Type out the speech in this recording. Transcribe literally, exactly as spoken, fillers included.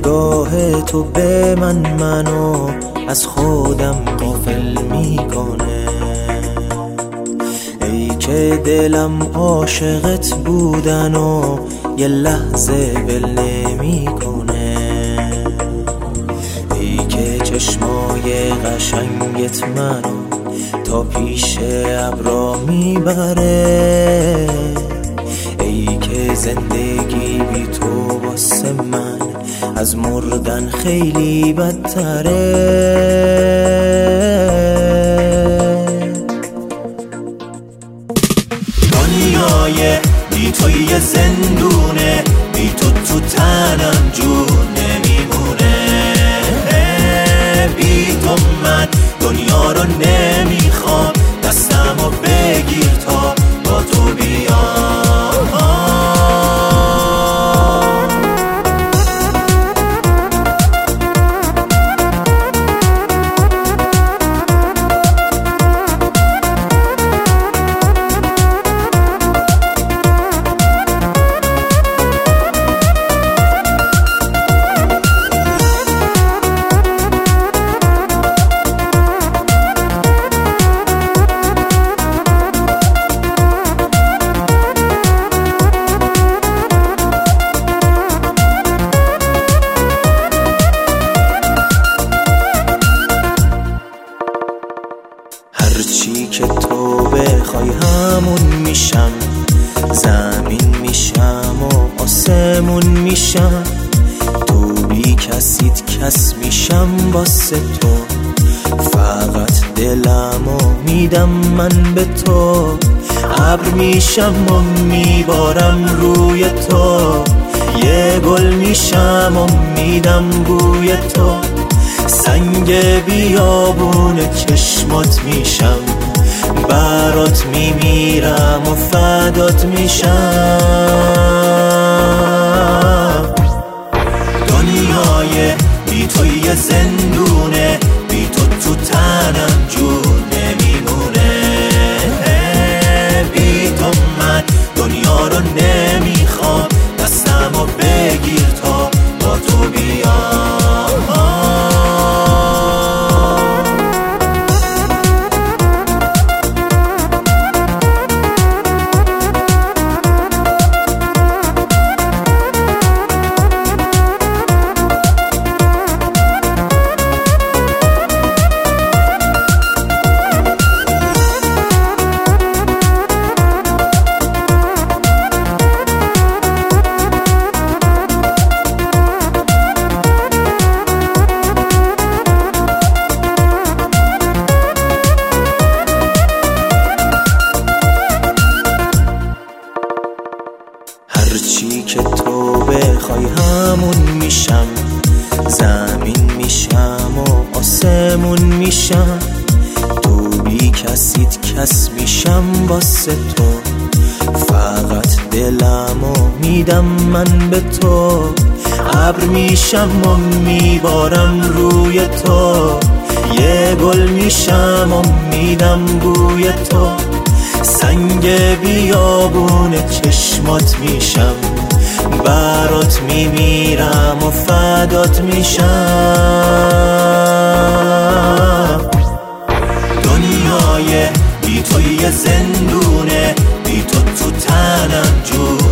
نگاه تو به من منو از خودم غافل میکنه. ای که دلم عاشقت بودن و یه لحظه ول نمیکنه. ای که چشمای قشنگت منو تا پیش ابرا میبره. ای که زندگی بی تو واسه من از مردن خیلی بدتره. دنیای بی تو یه زندونه، بی تو تو تنم جون نمیمونه. بی تو من دنیا رو نمیخوام، دستمو بگیر تا با تو بیام. هرچی که تو بخوای همون میشم، زمین میشم و آسمون میشم. تو بی کسیت کس میشم واسه تو، فقط دلمو میدم من به تو. ابر میشم و میبارم روی تو، یه گل میشم و میدم بوی تو. سنگ بیابون چشمات میشم، برات میمیرم و فدات میشم. دنیای بی تو یه زندونه، بی تو تو تنم جون نمیمونه. بی تو من دنیا رو نمیخوام، دستمو بگیر تا با تو بیام. هرچی که تو بخوای همون میشم، زمین میشم و آسمون میشم. تو بی کسیت کس میشم واسه تو، فقط دلمو میدم من به تو. ابر میشم و میبارم روی تو، یه گل میشم و میدم بوی تو. سنگ بیابون چشمات میشم، برات میمیرم و فدات میشم. دنیای بی تو یه زندونه، بی تو تو تنم جون